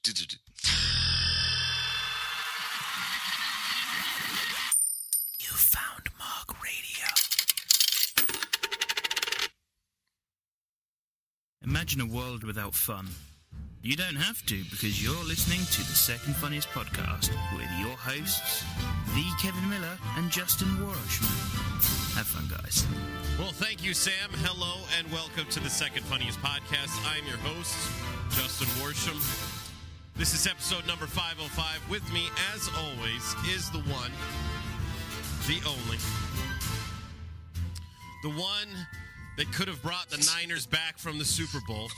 You found Mog Radio. Imagine a world without fun. You don't have to, because you're listening to the Second Funniest Podcast with your hosts, the Kevin Miller and Justin Worsham. Have fun, guys. Well, thank you, Sam. Hello, and welcome to the Second Funniest Podcast. I'm your host, Justin Worsham. This is episode number 505. With me, as always, is the one, the only, the one that could have brought the Niners back from the Super Bowl,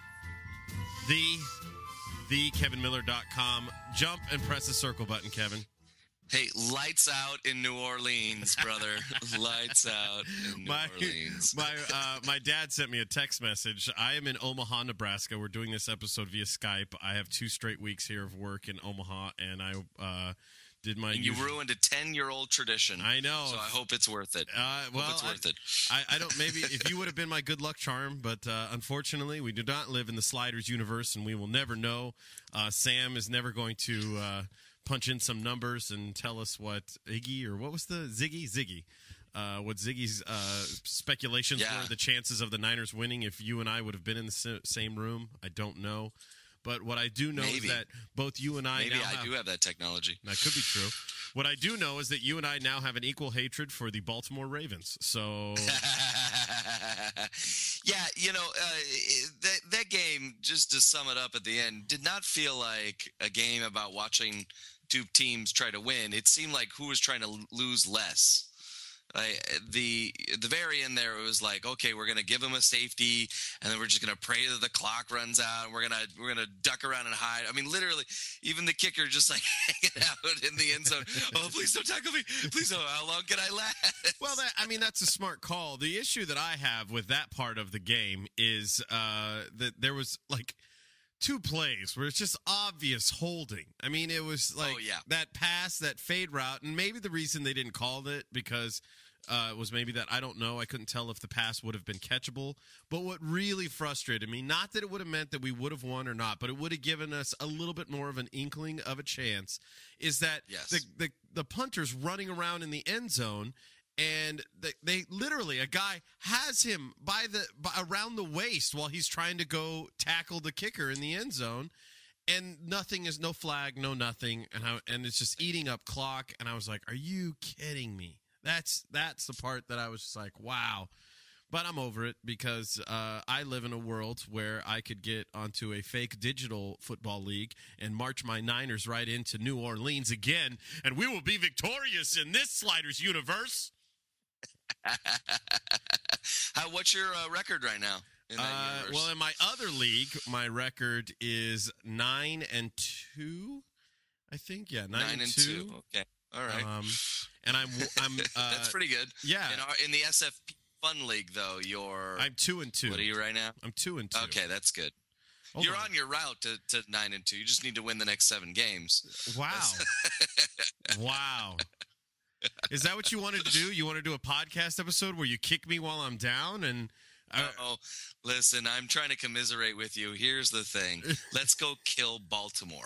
the KevinMiller.com. Jump and press the circle button, Kevin. Hey, lights out in New Orleans, brother. Lights out in New Orleans. My dad sent me a text message. I am in Omaha, Nebraska. We're doing this episode via Skype. I have 2 straight weeks here of work in Omaha, and I did my. And you ruined a 10-year-old tradition. I know. So I hope it's worth it. I don't. Maybe if you would have been my good luck charm, but unfortunately, we do not live in the Sliders universe, and we will never know. Sam is never going to punch in some numbers and tell us what Iggy, or what was the Ziggy, what Ziggy's speculations were, the chances of the Niners winning if you and I would have been in the same room. I don't know. But what I do know is that both you and I do have that technology. That could be true. What I do know is that you and I now have an equal hatred for the Baltimore Ravens. So, yeah, that game, just to sum it up at the end, did not feel like a game about watching two teams try to win. It seemed like who was trying to lose less. The very end there, it was like, okay, we're gonna give them a safety, and then we're just gonna pray that the clock runs out, and we're gonna duck around and hide. I mean, literally, even the kicker just like hanging out in the end zone. Oh, please don't tackle me! Please don't. How long can I last? Well, that's a smart call. The issue that I have with that part of the game is that there was like 2 plays where it's just obvious holding. I mean, it was like that pass, that fade route, and maybe the reason they didn't call it because was maybe that, I don't know, I couldn't tell if the pass would have been catchable. But what really frustrated me, not that it would have meant that we would have won or not, but it would have given us a little bit more of an inkling of a chance, is that the punter's running around in the end zone, and they literally, a guy has him around the waist while he's trying to go tackle the kicker in the end zone, and no flag, no nothing, and it's just eating up clock. And I was like, "Are you kidding me?" That's the part that I was just like, "Wow." But I'm over it because I live in a world where I could get onto a fake digital football league and march my Niners right into New Orleans again, and we will be victorious in this Sliders universe. What's your record right now? Well, in my other league, my record is 9-2. I think, 9-2. Okay, all right. And I'm that's pretty good. Yeah. In the SFP Fun League, though, I'm 2-2. What are you right now? I'm 2-2. Okay, that's good. You're on your route to 9-2. You just need to win the next 7 games. Wow. Wow. Is that what you wanted to do? You want to do a podcast episode where you kick me while I'm down? And listen, I'm trying to commiserate with you. Here's the thing. Let's go kill Baltimore.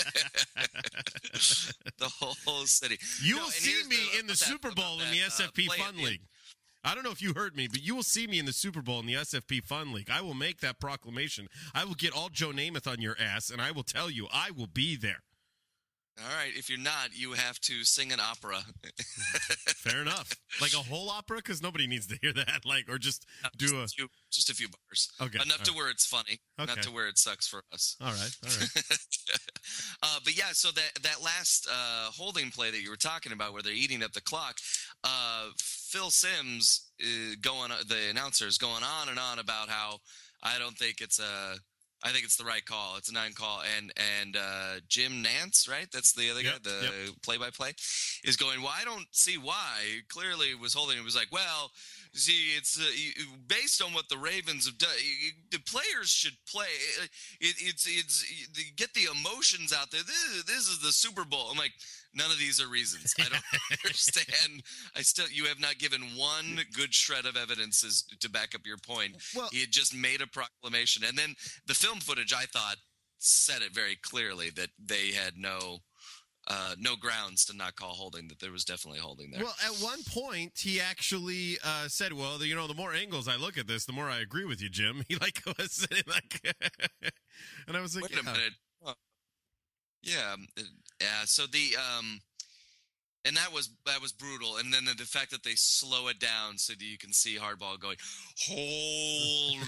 The whole city. You will see me in the Super Bowl in the SFP Fun League. I don't know if you heard me, but you will see me in the Super Bowl in the SFP Fun League. I will make that proclamation. I will get all Joe Namath on your ass, and I will tell you I will be there. All right. If you're not, you have to sing an opera. Fair enough. Like a whole opera? Because nobody needs to hear that. Or just just a few bars. Okay. Enough to where it's funny. Okay. Not to where it sucks for us. All right. But yeah, so that last holding play that you were talking about where they're eating up the clock, Phil Simms, the announcer, is going on and on about how I think it's the right call. It's a 9 call. And Jim Nantz, right? That's the other guy, play-by-play, is going, well, I don't see why. Clearly it was holding. It was like, well, see, it's based on what the Ravens have done. The players should play. It's get the emotions out there. This is the Super Bowl. I'm like, none of these are reasons. I don't understand. You have not given one good shred of evidence to back up your point. Well, he had just made a proclamation. And then the film footage, I thought, said it very clearly that they had no grounds to not call holding, that there was definitely holding there. Well, at one point, he actually said, well, the more angles I look at this, the more I agree with you, Jim. He was sitting and I was like, wait a minute. Yeah. So and that was brutal. And then the fact that they slow it down so that you can see Hardball going, holding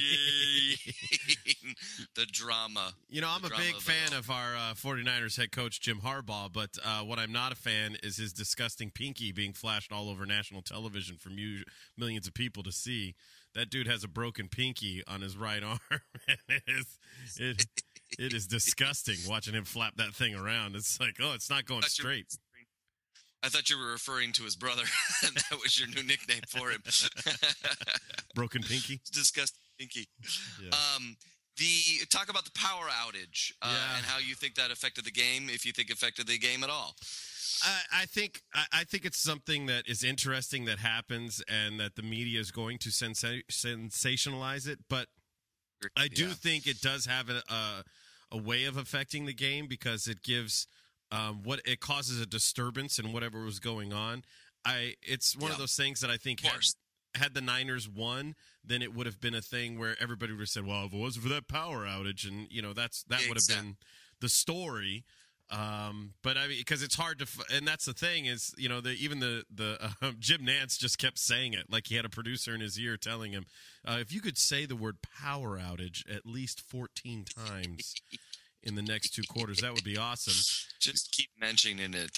the drama. I'm a big fan of our 49ers head coach, Jim Harbaugh, but what I'm not a fan is his disgusting pinky being flashed all over national television for millions of people to see. That dude has a broken pinky on his right arm. It is disgusting watching him flap that thing around. It's like, oh, it's not going straight. I thought you were referring to his brother, and that was your new nickname for him. Broken pinky? Disgusting pinky. Yeah. Talk about the power outage and how you think that affected the game, if you think it affected the game at all. I think it's something that is interesting that happens and that the media is going to sensationalize it, but I do think it does have a way of affecting the game because it gives it causes a disturbance in whatever was going on. It's one of those things that I think had the Niners won, then it would have been a thing where everybody would have said, well, if it wasn't for that power outage, and that would have been the story. But I mean, because it's hard to, and that's the thing is, even the Jim Nantz just kept saying it, like he had a producer in his ear telling him, if you could say the word power outage at least 14 times in the next 2 quarters, that would be awesome. Just keep mentioning it.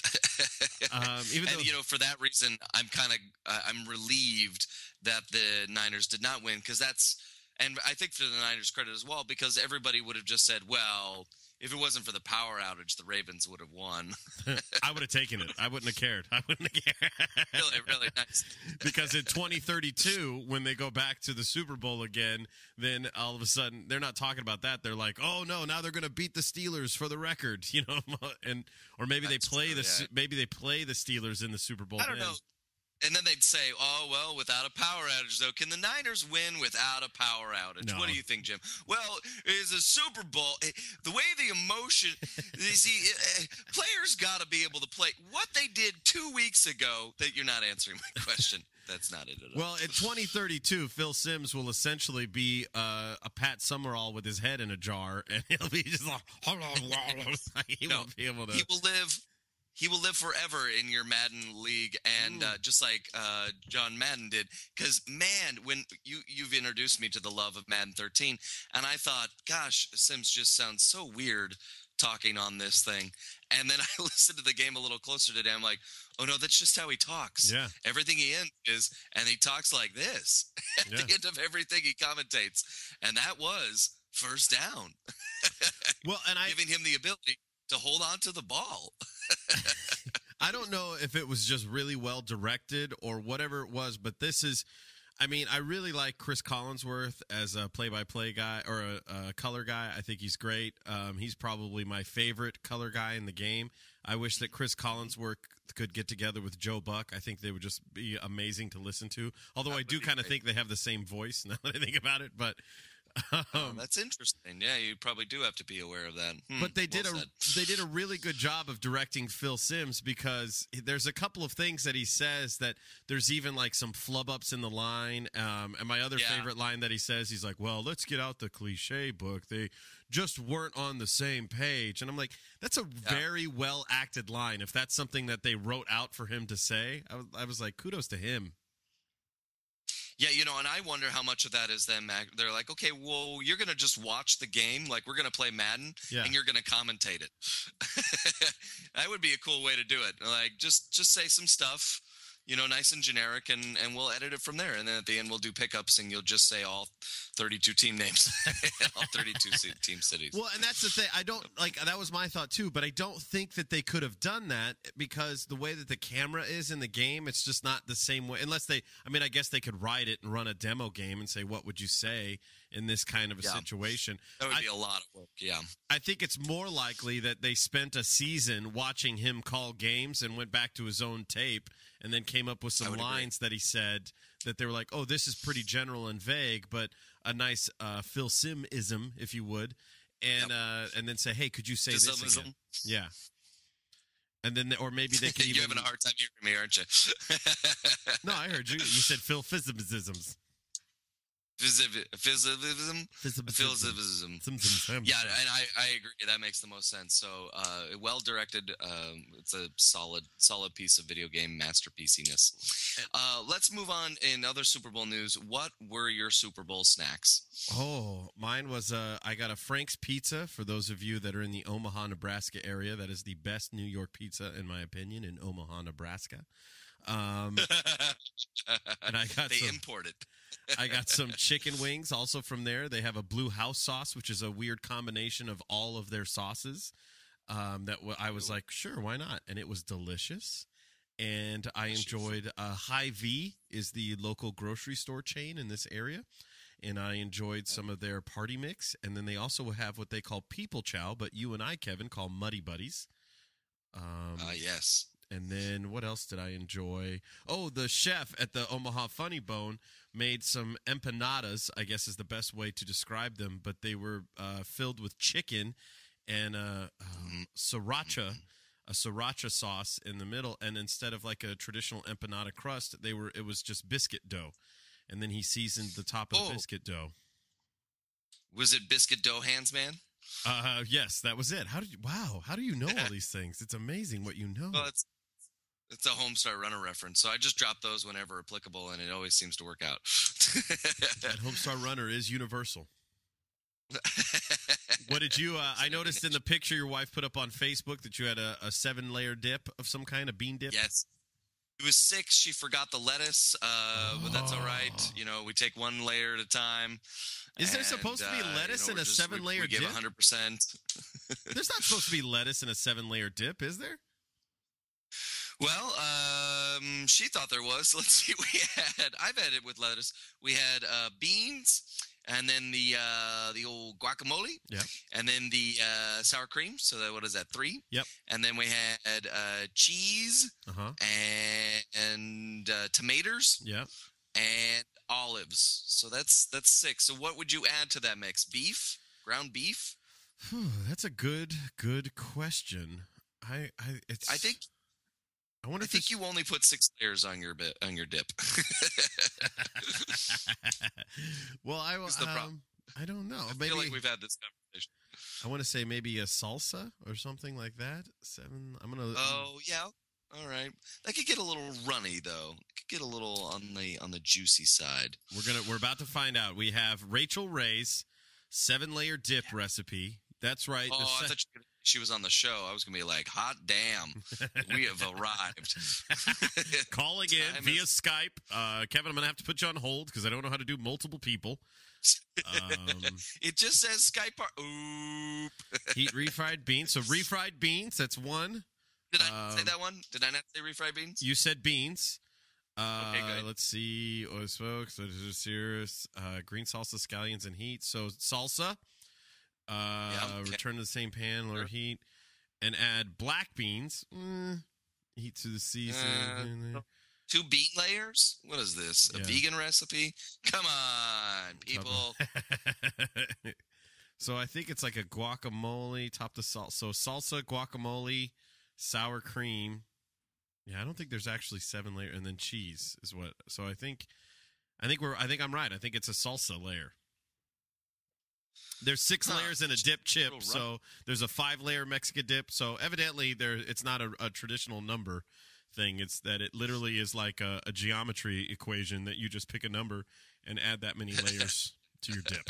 For that reason, I'm relieved that the Niners did not win, and I think for the Niners' credit as well, because everybody would have just said, well, if it wasn't for the power outage, the Ravens would have won. I would have taken it. I wouldn't have cared. Really, really nice. Because in 2032, when they go back to the Super Bowl again, then all of a sudden they're not talking about that. They're like, oh no, now they're going to beat the Steelers for the record, or maybe they play maybe they play the Steelers in the Super Bowl. I don't know. And then they'd say, oh, well, without a power outage, though, can the Niners win without a power outage? No. What do you think, Jim? Well, it's a Super Bowl. The way the emotion, players got to be able to play. What they did 2 weeks ago, that you're not answering my question. That's not it at all. Well, in 2032, Phil Simms will essentially be a Pat Summerall with his head in a jar, and he'll be just like, he won't be able to. He will live forever in your Madden league, and just like John Madden did. Because, man, when you've introduced me to the love of Madden 13, and I thought, gosh, Sims just sounds so weird talking on this thing. And then I listened to the game a little closer today. I'm like, oh, no, that's just how he talks. Yeah. Everything he is, and he talks like this at the end of everything he commentates. And that was first down. Well, and giving him the ability to hold on to the ball. I don't know if it was just really well directed or whatever it was, but I really like Chris Collinsworth as a play-by-play guy or a color guy. I think he's great. He's probably my favorite color guy in the game. I wish that Chris Collinsworth could get together with Joe Buck. I think they would just be amazing to listen to. Although I do kind of think they have the same voice now that I think about it, but that's interesting. Yeah, you probably do have to be aware of that. But they did a really good job of directing Phil Simms, because there's a couple of things that he says that there's even like some flub ups in the line. And my other favorite line that he says, he's like, well, let's get out the cliche book. They just weren't on the same page. And I'm like, that's a very well acted line. If that's something that they wrote out for him to say, I was like, kudos to him. Yeah, and I wonder how much of that is them. They're like, okay, well, you're going to just watch the game. Like, we're going to play Madden, and you're going to commentate it. That would be a cool way to do it. Like, just say some stuff, nice and generic, and we'll edit it from there. And then at the end, we'll do pickups, and you'll just say all 32 team names, all 32 team cities. Well, and that's the thing. That was my thought too, but I don't think that they could have done that, because the way that the camera is in the game, it's just not the same way. Unless I guess they could write it and run a demo game and say, what would you say in this kind of a situation? That would be a lot of work, yeah. I think it's more likely that they spent a season watching him call games and went back to his own tape and then came up with some lines that he said that they were like, oh, this is pretty general and vague, but a nice Phil Sim-ism, if you would. and then say, hey, could you say this again? Yeah. And then, or maybe they can. You're having a hard time hearing me, aren't you? No, I heard you. You said Philfismisms. Physism. Yeah, and I agree. That makes the most sense. So, well directed. It's a solid piece of video game masterpieciness. Let's move on. In other Super Bowl news, what were your Super Bowl snacks? Oh, mine was I got a Frank's Pizza. For those of you that are in the Omaha, Nebraska area, that is the best New York pizza, in my opinion, in Omaha, Nebraska. And I got import it. I got some chicken wings also from there. They have a Blue House sauce, which is a weird combination of all of their sauces. I was like, sure, why not? And it was delicious. And I enjoyed Hy-Vee is the local grocery store chain in this area. And I enjoyed some of their party mix. And then they also have what they call People Chow, but you and I, Kevin, call Muddy Buddies. Yes. And then what else did I enjoy? Oh, the chef at the Omaha Funny Bone made some empanadas, I guess is the best way to describe them. But they were filled with chicken and sriracha sauce in the middle. And instead of like a traditional empanada crust, it was just biscuit dough. And then he seasoned the top of the biscuit dough. Was it biscuit dough hands, man? Yes, that was it. How do you know all these things? It's amazing what you know. Well, it's a Homestar Runner reference, so I just drop those whenever applicable, and it always seems to work out. That Homestar Runner is universal. What did you? I noticed in the picture your wife put up on Facebook that you had a 7-layer dip of some kind, a bean dip. Yes. It was 6. She forgot the lettuce, but that's all right. You know, we take one layer at a time. Is there supposed to be lettuce in a 7-layer dip? We give 100%. There's not supposed to be lettuce in a 7-layer dip, is there? Well, she thought there was. Let's see. I've had it with lettuce. We had beans, and then the old guacamole. Yeah. And then the sour cream. So what is that? 3. Yep. And then we had cheese. And tomatoes. Yep. And olives. So that's 6. So what would you add to that mix? Beef? Ground beef? That's a good question. I think you only put 6 layers on your dip. Well, I don't know. I feel like we've had this conversation. I want to say maybe a salsa or something like that. 7. Oh yeah. All right. That could get a little runny though. It could get a little on the juicy side. We're about to find out. We have Rachel Ray's 7-layer dip recipe. That's right. Oh, I thought she was on the show. I was going to be like, hot damn, we have arrived. Calling in via Skype. Kevin, I'm going to have to put you on hold because I don't know how to do multiple people. It just says Skype. Oop. Heat refried beans. So refried beans, that's 1. Did I say that one? Did I not say refried beans? You said beans. Okay, good. Let's see. Oil smokes, green salsa, scallions, and heat. So salsa. Return to the same pan, lower heat, and add black beans. Heat to the season. 2 bean layers? What is this? A vegan recipe? Come on, people. So I think it's like a guacamole topped with salt. So salsa, guacamole, sour cream. Yeah, I don't think there's actually 7 layer, and then cheese is what. So I think I'm right. I think it's a salsa layer. There's 6 layers in a dip chip, so there's a 5-layer Mexican dip. So evidently, it's not a traditional number thing. It's that it literally is like a geometry equation that you just pick a number and add that many layers to your dip.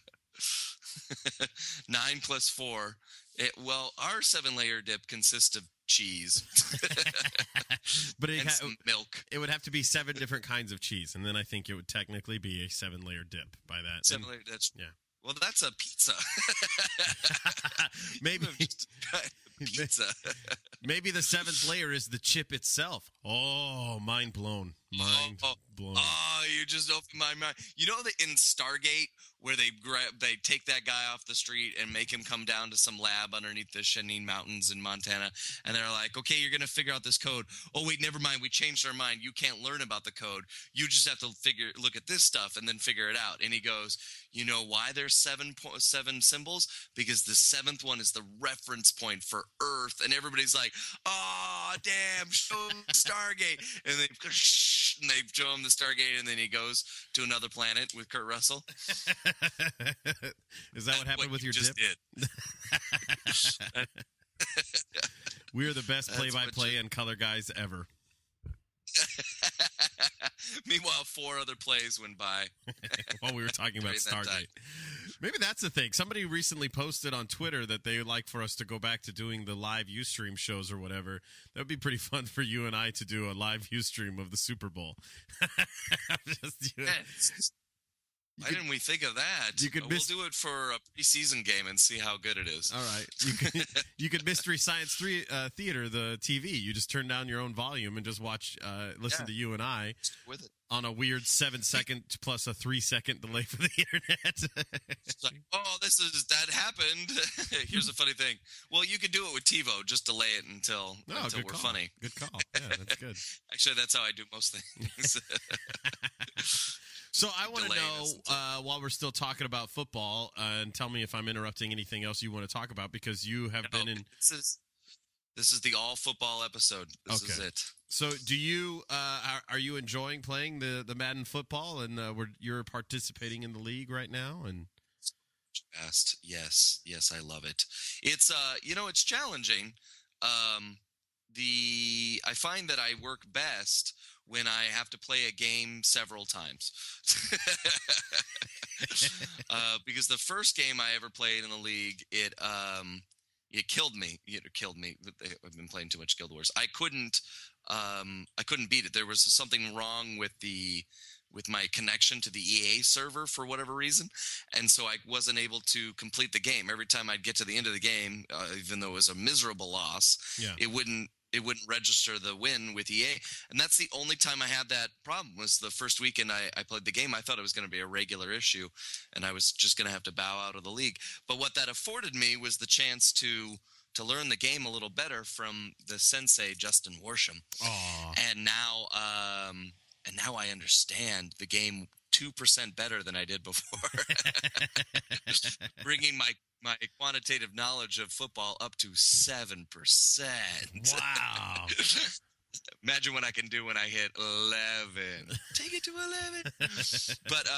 9 plus 4. Our 7-layer dip consists of cheese, but some milk. It would have to be 7 different kinds of cheese, and then I think it would technically be a 7-layer dip by that. 7-layer. Well, that's a pizza. Maybe pizza. Maybe the seventh layer is the chip itself. Oh, mind blown. Mind blown. Oh, you just opened my mind. You know that in Stargate, where they take that guy off the street and make him come down to some lab underneath the Cheyenne Mountains in Montana, and they're like, okay, you're going to figure out this code. Oh, wait, never mind. We changed our mind. You can't learn about the code. You just have to look at this stuff and then figure it out. And he goes, you know why there's seven symbols? Because the seventh one is the reference point for Earth. And everybody's like, oh, damn, show him Stargate. And they show him the Stargate, and then he goes to another planet with Kurt Russell. Is that what happened with your dip? Did. We are the best play-by-play and color guys ever. Meanwhile, 4 other plays went by. While we were talking about Stargate. Maybe that's the thing. Somebody recently posted on Twitter that they would like for us to go back to doing the live Ustream shows or whatever. That would be pretty fun for you and I to do a live Ustream of the Super Bowl. Why didn't we think of that? We'll do it for a preseason game and see how good it is. All right. You could Mystery Science Theater, the TV. You just turn down your own volume and just listen to you and I with it on a weird 7-second plus a 3-second delay for the internet. It's like, that happened. Here's a funny thing. Well, you could do it with TiVo. Just delay it until we're funny. Good call. Yeah, that's good. Actually, that's how I do most things. So I want to know, while we're still talking about football, and tell me if I'm interrupting anything else you want to talk about, because you have been in... This is the all-football episode. This is it. So do you are you enjoying playing the Madden football, and you're participating in the league right now? And Yes, I love it. It's it's challenging. I find that I work best when I have to play a game several times. Because the first game I ever played in the league, it killed me. It killed me. I've been playing too much Guild Wars. I couldn't beat it. There was something wrong with my connection to the EA server for whatever reason, and so I wasn't able to complete the game. Every time I'd get to the end of the game, even though it was a miserable loss, it wouldn't register the win with EA. And that's the only time I had that problem, was the first weekend I played the game. I thought it was going to be a regular issue, and I was just going to have to bow out of the league. But what that afforded me was the chance to learn the game a little better from the sensei, Justin Worsham. And now I understand the game 2% better than I did before. Bringing my quantitative knowledge of football up to 7%. Wow. Imagine what I can do when I hit 11. Take it to 11. But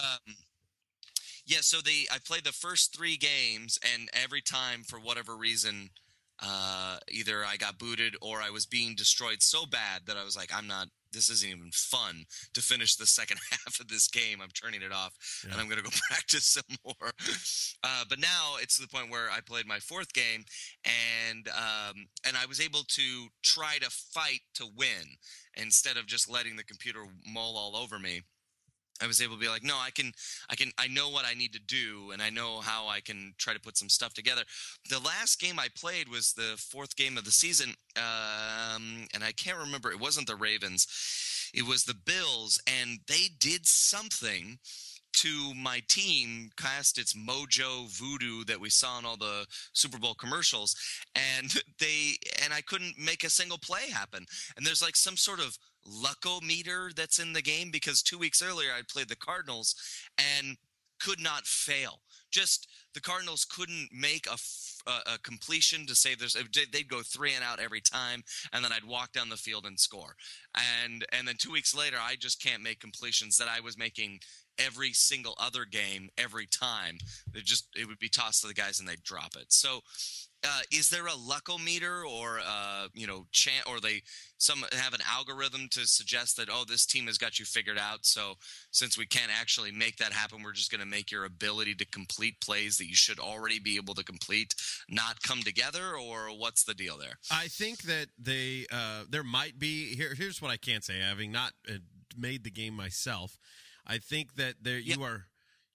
so I played the first 3 games, and every time, for whatever reason, either I got booted or I was being destroyed so bad that I was like, this isn't even fun to finish the second half of this game. I'm turning it off, and I'm going to go practice some more. But now it's to the point where I played my 4th game, and I was able to try to fight to win instead of just letting the computer mull all over me. I was able to be like, no, I know what I need to do, and I know how I can try to put some stuff together. The last game I played was the 4th game of the season, and I can't remember. It wasn't the Ravens. It was the Bills, and they did something to my team, cast its mojo voodoo that we saw in all the Super Bowl commercials, and I couldn't make a single play happen. And there's like some sort of luckometer that's in the game, because 2 weeks earlier I played the Cardinals and could not fail. Just the Cardinals couldn't make a completion to save their. They'd go 3 and out every time, and then I'd walk down the field and score. And then 2 weeks later, I just can't make completions that I was making every single other game every time. It would be tossed to the guys and they'd drop it. So is there a luckometer or or some have an algorithm to suggest that, this team has got you figured out, so since we can't actually make that happen, we're just going to make your ability to complete plays that you should already be able to complete not come together? Or what's the deal there? I think that there might be here's what I can say, having not made the game myself. I think that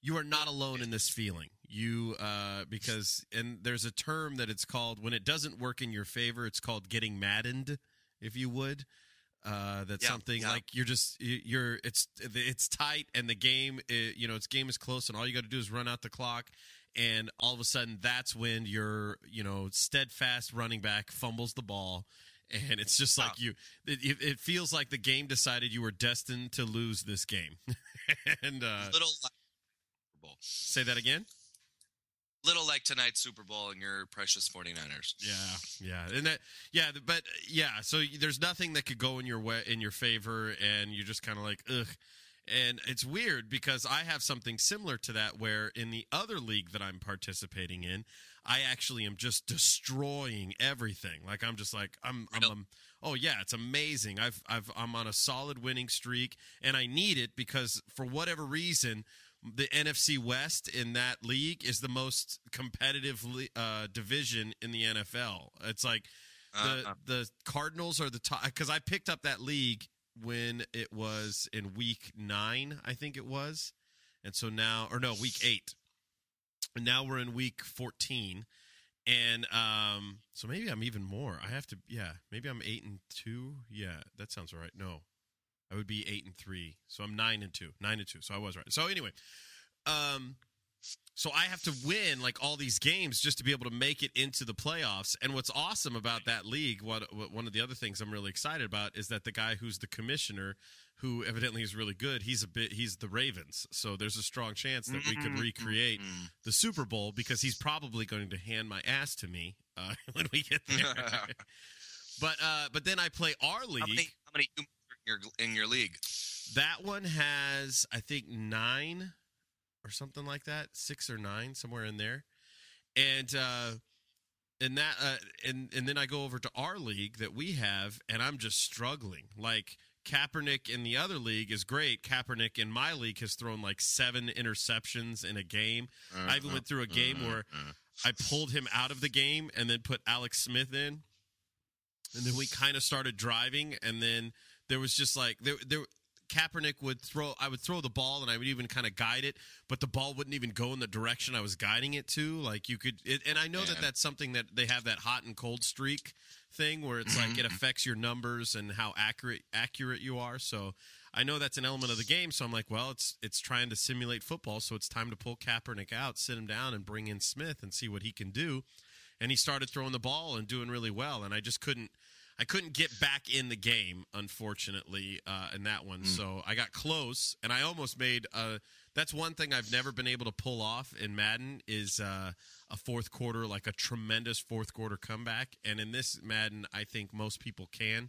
you are not alone in this feeling. You because and there's a term that it's called when it doesn't work in your favor. It's called getting maddened, if you would. That's something like it's tight and the game its game is close and all you got to do is run out the clock, and all of a sudden that's when your steadfast running back fumbles the ball, and it's just like it feels like the game decided you were destined to lose this game. And say that again. Little like tonight's Super Bowl and your precious 49ers. So there's nothing that could go in your favor, and you're just kind of like, ugh. And it's weird because I have something similar to that where in the other league that I'm participating in, I actually am just destroying everything. Like I'm just like it's amazing. I'm on a solid winning streak, and I need it because for whatever reason, the NFC West in that league is the most competitive division in the NFL. It's like the Cardinals are the top, because I picked up that league when it was in week 9, I think it was. And so now, week 8. And now we're in week 14. And so maybe I'm even more. Maybe I'm 8-2. Yeah, that sounds right. No. I would be 8-3, so I'm 9-2. So I was right. So anyway, so I have to win like all these games just to be able to make it into the playoffs. And what's awesome about that league, one of the other things I'm really excited about, is that the guy who's the commissioner, who evidently is really good, he's the Ravens. So there's a strong chance that we could recreate the Super Bowl, because he's probably going to hand my ass to me when we get there. But then I play our league. How many in your league? That one has, I think, 9 or something like that, 6 or 9, somewhere in there. And then I go over to our league that we have, and I'm just struggling. Like Kaepernick in the other league is great. Kaepernick in my league has thrown like 7 interceptions in a game. I even went through a game where I pulled him out of the game and then put Alex Smith in, and then we kind of started driving, and then there was just like Kaepernick would throw. I would throw the ball, and I would even kind of guide it, but the ball wouldn't even go in the direction I was guiding it to. Like you could, and I know that that's something that they have, that hot and cold streak thing, where it's like it affects your numbers and how accurate you are. So I know that's an element of the game. So I'm like, well, it's trying to simulate football, so it's time to pull Kaepernick out, sit him down, and bring in Smith and see what he can do. And he started throwing the ball and doing really well, and I just couldn't get back in the game, unfortunately, in that one. So I got close, and I almost made that's one thing I've never been able to pull off in Madden is a fourth quarter, like a tremendous fourth quarter comeback. And in this Madden, I think most people can,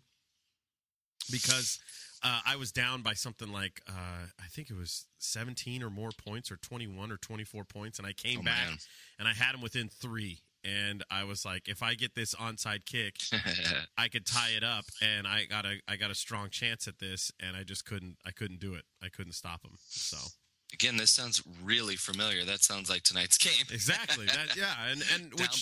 because I was down by something like I think it was 17 or more points, or 21 or 24 points, and I came back, and I had them within 3. And I was like, if I get this onside kick, I could tie it up, and I got a strong chance at this, and I just couldn't do it. I couldn't stop him. So again, this sounds really familiar. That sounds like tonight's game. Exactly. And which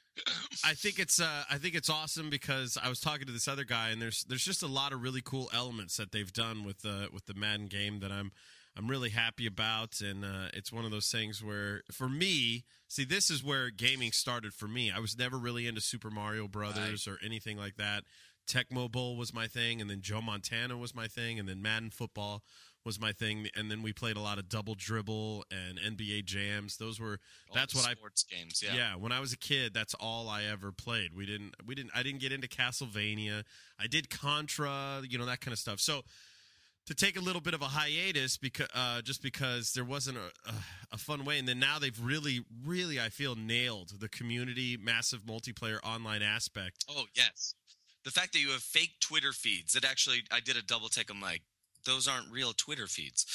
I think it's awesome, because I was talking to this other guy, and there's just a lot of really cool elements that they've done with the Madden game that I'm really happy about. And it's one of those things where, for me, this is where gaming started for me. I was never really into Super Mario Brothers or anything like that. Tecmo Bowl was my thing, and then Joe Montana was my thing, and then Madden Football was my thing, and then we played a lot of Double Dribble and NBA Jams. That's what sports games. Yeah, when I was a kid, that's all I ever played. I didn't get into Castlevania. I did Contra, that kind of stuff. So to take a little bit of a hiatus because there wasn't a fun way. And then now they've really, really, I feel, nailed the community, massive multiplayer online aspect. Oh, yes. The fact that you have fake Twitter feeds, I did a double take. I'm like, those aren't real Twitter feeds.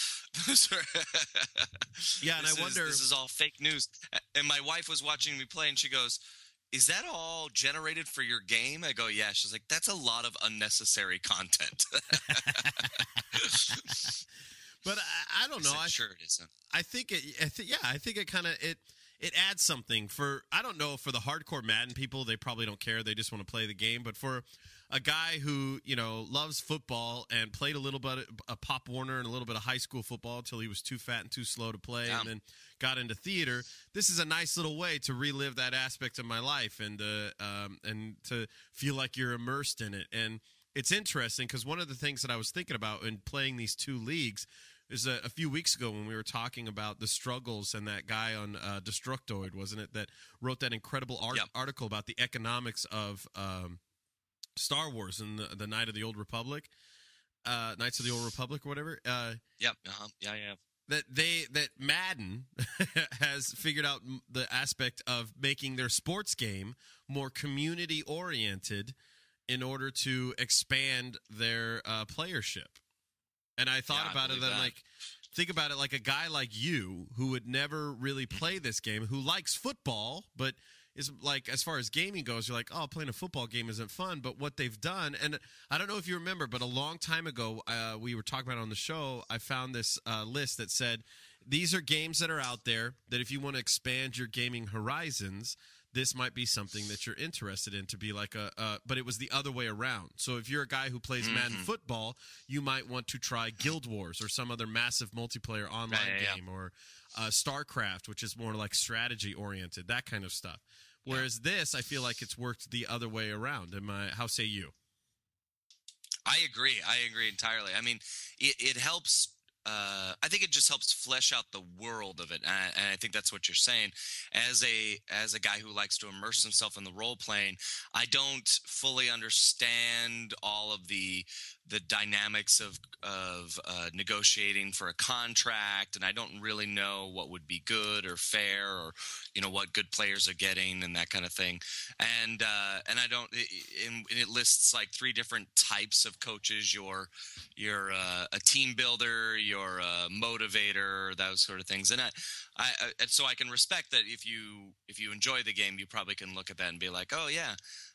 Yeah, and I wonder. This is all fake news. And my wife was watching me play, and she goes, is that all generated for your game? I go, yeah. She's like, that's a lot of unnecessary content. But I don't know. Sure, it isn't. I think it kind of it adds something for, I don't know, for the hardcore Madden people, they probably don't care. They just want to play the game. But for a guy who, loves football and played a little bit of Pop Warner and a little bit of high school football until he was too fat and too slow to play, and then got into theater, this is a nice little way to relive that aspect of my life and to feel like you're immersed in it. And it's interesting because one of the things that I was thinking about in playing these two leagues is a few weeks ago when we were talking about the struggles and that guy on Destructoid, wasn't it, that wrote that incredible article about the economics of Star Wars and the Night of the Old Republic, Knights of the Old Republic or whatever. Yeah. That Madden has figured out the aspect of making their sports game more community oriented in order to expand their playership. And I thought about it, and think about it like a guy like you who would never really play this game, who likes football, but is like, as far as gaming goes, you're like, oh, playing a football game isn't fun. But what they've done, and I don't know if you remember, but a long time ago, we were talking about it on the show, I found this list that said, these are games that are out there that if you want to expand your gaming horizons, this might be something that you're interested in, to be like but it was the other way around. So if you're a guy who plays Madden football, you might want to try Guild Wars or some other massive multiplayer online game, or StarCraft, which is more like strategy oriented, that kind of stuff. Whereas this, I feel like it's worked the other way around. How say you? I agree entirely. I mean, it helps. I think it just helps flesh out the world of it, and I think that's what you're saying. As a guy who likes to immerse himself in the role playing, I don't fully understand all of the dynamics of negotiating for a contract, and I don't really know what would be good or fair, or what good players are getting and that kind of thing. And I don't. And it lists like 3 different types of coaches. You're a team builder, you're a motivator, those sort of things. And so I can respect that if you enjoy the game, you probably can look at that and be like, oh yeah.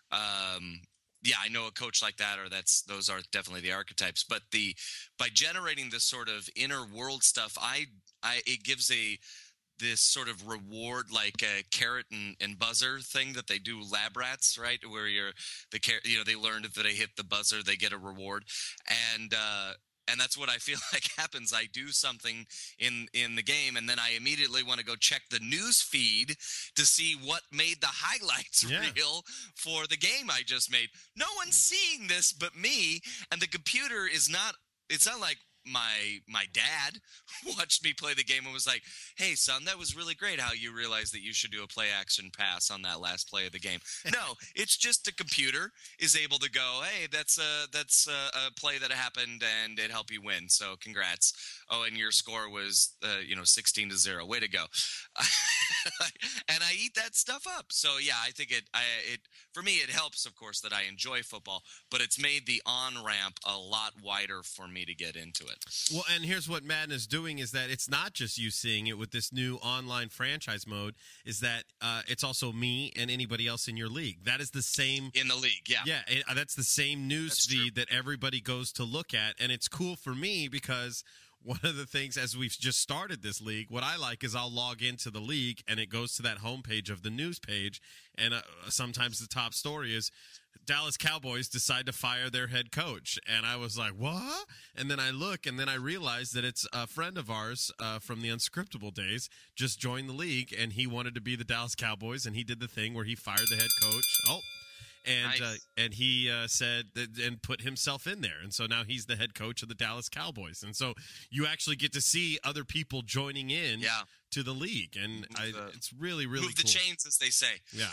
I know a coach like that, or those are definitely the archetypes. But by generating this sort of inner world stuff, it gives this sort of reward, like a carrot and buzzer thing that they do Lab Rats, right? Where they learned if they hit the buzzer, they get a reward, and that's what I feel like happens. I do something in the game, and then I immediately want to go check the news feed to see what made the highlights reel for the game I just made. No one's seeing this but me, and the computer is not – it's not like my dad watched me play the game and was like, hey, son, that was really great how you realized that you should do a play-action pass on that last play of the game. No, it's just the computer is able to go, hey, that's a play that happened and it helped you win, so congrats. Oh, and your score was 16-0. Way to go. And I eat that stuff up. So, yeah, I think it for me, it helps, of course, that I enjoy football, but it's made the on-ramp a lot wider for me to get into it. Well, and here's what Madden is doing is that it's not just you seeing it with this new online franchise mode, is that it's also me and anybody else in your league. That is the same. In the league, yeah. Yeah, that's the same news feed that everybody goes to look at, and it's cool for me because one of the things, as we've just started this league, what I like is I'll log into the league, and it goes to that homepage of the news page, and sometimes the top story is Dallas Cowboys decide to fire their head coach. And I was like, what? And then I look, and then I realize that it's a friend of ours from the Unscriptable days just joined the league, and he wanted to be the Dallas Cowboys, and he did the thing where he fired the head coach. And he said and put himself in there. And so now he's the head coach of the Dallas Cowboys. And so you actually get to see other people joining in to the league. And it's really, really move the chains, as they say. Yeah.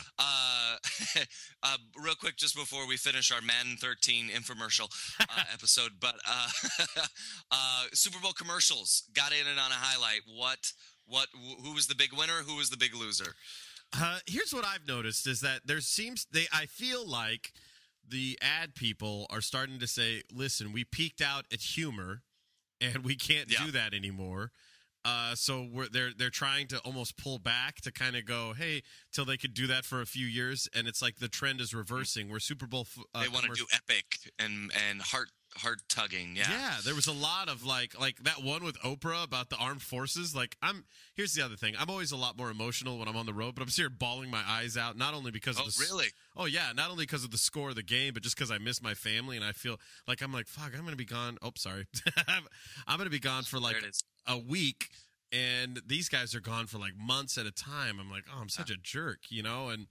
Real quick, just before we finish our Madden 13 infomercial episode, but Super Bowl commercials got in it on a highlight. Who was the big winner? Who was the big loser? Here's what I've noticed is that I feel like the ad people are starting to say, listen, we peaked out at humor and we can't do that anymore. So they're trying to almost pull back to kind of go, hey, till they could do that for a few years, and it's like the trend is reversing. Where Super Bowl they want to do epic and heart tugging. Yeah, there was a lot of like that one with Oprah about the armed forces. Like here's the other thing. I'm always a lot more emotional when I'm on the road, but I'm still bawling my eyes out, not only because of really? Oh yeah, not only because of the score of the game, but just because I miss my family and I feel like I'm like, fuck, I'm going to be gone. Oh, sorry. I'm going to be gone for like a week, and these guys are gone for like months at a time. I'm like, oh, I'm such a jerk, you know? And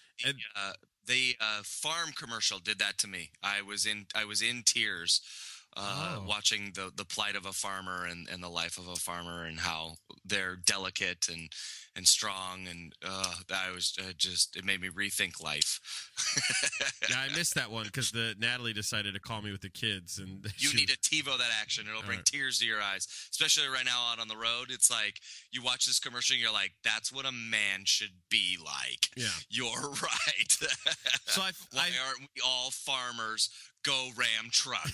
the farm commercial did that to me. I was in tears watching the plight of a farmer and the life of a farmer and how they're delicate and strong, and I was it made me rethink life. Yeah, I missed that one because Natalie decided to call me with the kids, and you need to TiVo that action. It'll bring tears to your eyes, especially right now out on the road. It's like you watch this commercial and you're like, that's what a man should be like. Yeah, you're right. So why aren't we all farmers? Go Ram truck.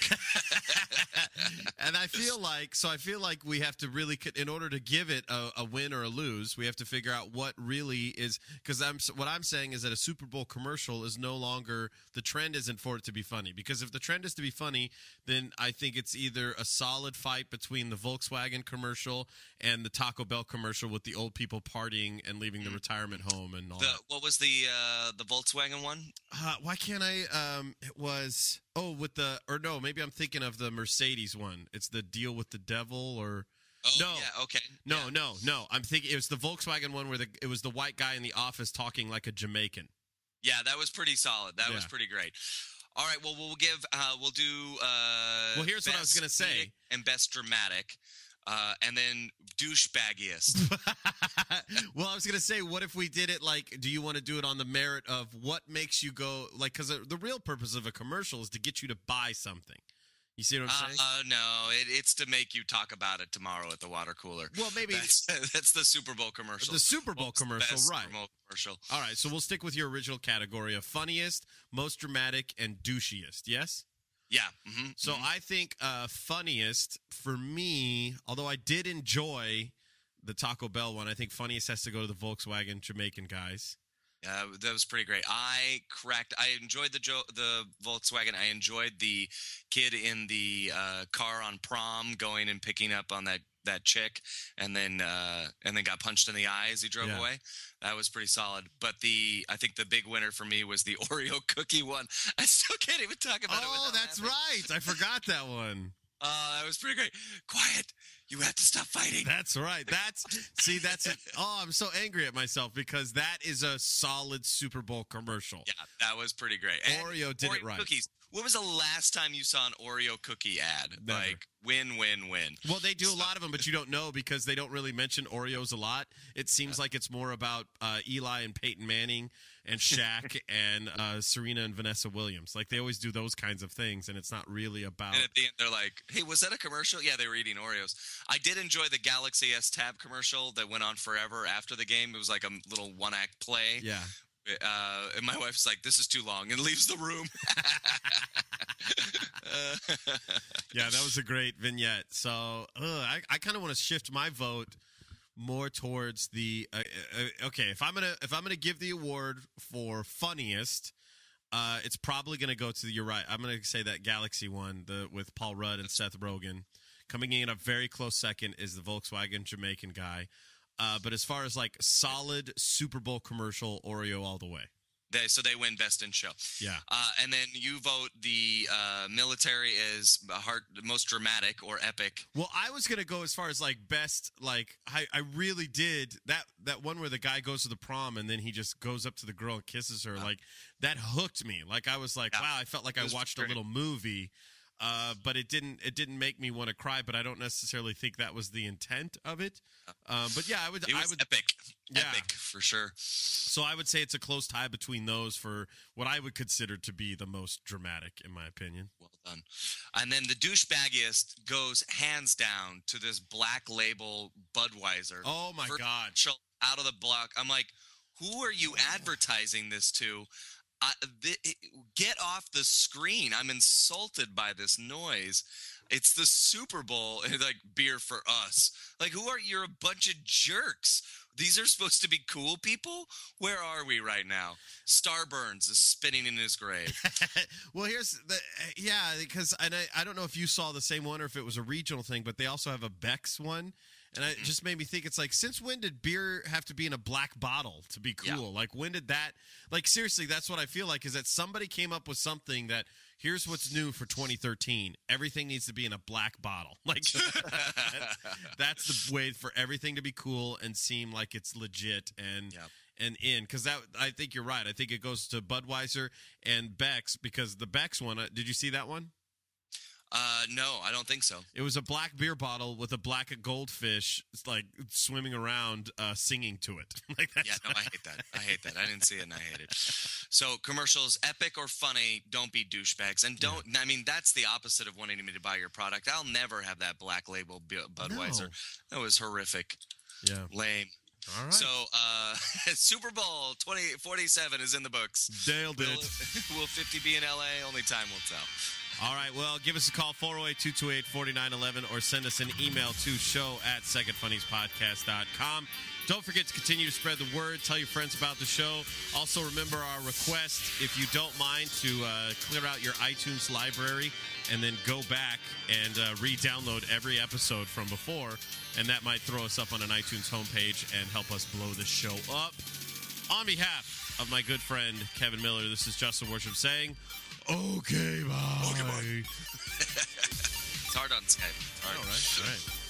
And I feel like we have to really, in order to give it a win or a lose, we have to figure out what really is, because what I'm saying is that a Super Bowl commercial is no longer, the trend isn't for it to be funny, because if the trend is to be funny, then I think it's either a solid fight between the Volkswagen commercial and the Taco Bell commercial with the old people partying and leaving the retirement home and all that. What was the Volkswagen one? Why can't I? It was... Oh, maybe I'm thinking of the Mercedes one. It's the Deal with the Devil, or... Oh, no. Yeah, okay. No. I'm thinking it was the Volkswagen one where it was the white guy in the office talking like a Jamaican. Yeah, that was pretty solid. That was pretty great. All right, well, we'll do... well, here's what I was going to say. And best dramatic. And then douchebaggiest. Well, I was going to say, what if we did it like, do you want to do it on the merit of what makes you go, like, because the real purpose of a commercial is to get you to buy something. You see what I'm saying? No, it's to make you talk about it tomorrow at the water cooler. Well, maybe that's the Super Bowl commercial. The Super Bowl commercial, right? Super Bowl commercial. All right, so we'll stick with your original category of funniest, most dramatic, and douchiest. Yes. Yeah. Mm-hmm, so I think funniest for me, although I did enjoy the Taco Bell one, I think funniest has to go to the Volkswagen Jamaican guys. Yeah, that was pretty great. I enjoyed the Volkswagen. I enjoyed the kid in the car on prom going and picking up on that chick, and then got punched in the eye as he drove away. That was pretty solid. But I think the big winner for me was the Oreo cookie one. I still can't even talk about it. Oh, that's right. I forgot that one. That was pretty great. Quiet. You have to stop fighting. That's right. That's it. Oh, I'm so angry at myself because that is a solid Super Bowl commercial. Yeah, that was pretty great. Oreo did it right. Cookies. When was the last time you saw an Oreo cookie ad? Never. Like, win, win, win. Well, they do a lot of them, but you don't know because they don't really mention Oreos a lot. It seems like it's more about Eli and Peyton Manning and Shaq and Serena and Vanessa Williams. Like, they always do those kinds of things, and it's not really about... And at the end, they're like, hey, was that a commercial? Yeah, they were eating Oreos. I did enjoy the Galaxy S Tab commercial that went on forever after the game. It was like a little one-act play. Yeah. And my wife's like, this is too long, and leaves the room. Yeah, that was a great vignette. So I kind of want to shift my vote more towards the okay. If I'm gonna give the award for funniest, it's probably gonna go to you're right. I'm gonna say that Galaxy one, with Paul Rudd and Seth Rogen. Coming in a very close second is the Volkswagen Jamaican guy. But as far as like solid Super Bowl commercial, Oreo all the way. So they win best in show. Yeah. And then you vote the military as most dramatic or epic. Well, I was going to go as far as like best, like I really did that one where the guy goes to the prom and then he just goes up to the girl and kisses her. Like that hooked me. Like I was like, wow, I felt like I watched a little movie. But it didn't make me want to cry, but I don't necessarily think that was the intent of it. But yeah, I would epic. Yeah. Epic for sure. So I would say it's a close tie between those for what I would consider to be the most dramatic, in my opinion. Well done. And then the douchebaggiest goes hands down to this Black Label Budweiser. Oh my God. Out of the block. I'm like, who are you advertising this to? Get off the screen. I'm insulted by this noise. It's the Super Bowl and like beer for us. Like, who are you? You're a bunch of jerks. These are supposed to be cool people? Where are we right now? Starburns is spinning in his grave. Well, here's the because I don't know if you saw the same one or if it was a regional thing, but they also have a Beck's one. And it just made me think, it's like, since when did beer have to be in a black bottle to be cool? Yeah. Like, when did that, like, seriously, that's what I feel like, is that somebody came up with something that, here's what's new for 2013. Everything needs to be in a black bottle. Like, that's the way for everything to be cool and seem like it's legit and in. Because I think you're right. I think it goes to Budweiser and Beck's, because the Beck's one, did you see that one? No, I don't think so. It was a black beer bottle with a black goldfish, like, swimming around, singing to it. Like, yeah, no, I hate that. I didn't see it, and I hate it. So, commercials, epic or funny, don't be douchebags. And don't, I mean, that's the opposite of wanting me to buy your product. I'll never have that black label Budweiser. No. That was horrific. Yeah. Lame. All right. So, Super Bowl 2047 is in the books. Nailed it. Will 50 be in LA? Only time will tell. All right, well, give us a call, 408-228-4911, or send us an email to show@secondfunniespodcast.com. Don't forget to continue to spread the word. Tell your friends about the show. Also, remember our request, if you don't mind, to clear out your iTunes library and then go back and re-download every episode from before, and that might throw us up on an iTunes homepage and help us blow the show up. On behalf of my good friend, Kevin Miller, this is Justin Worship saying... Okay, bye. Okay, bye. It's hard on Skype. It's hard. All right.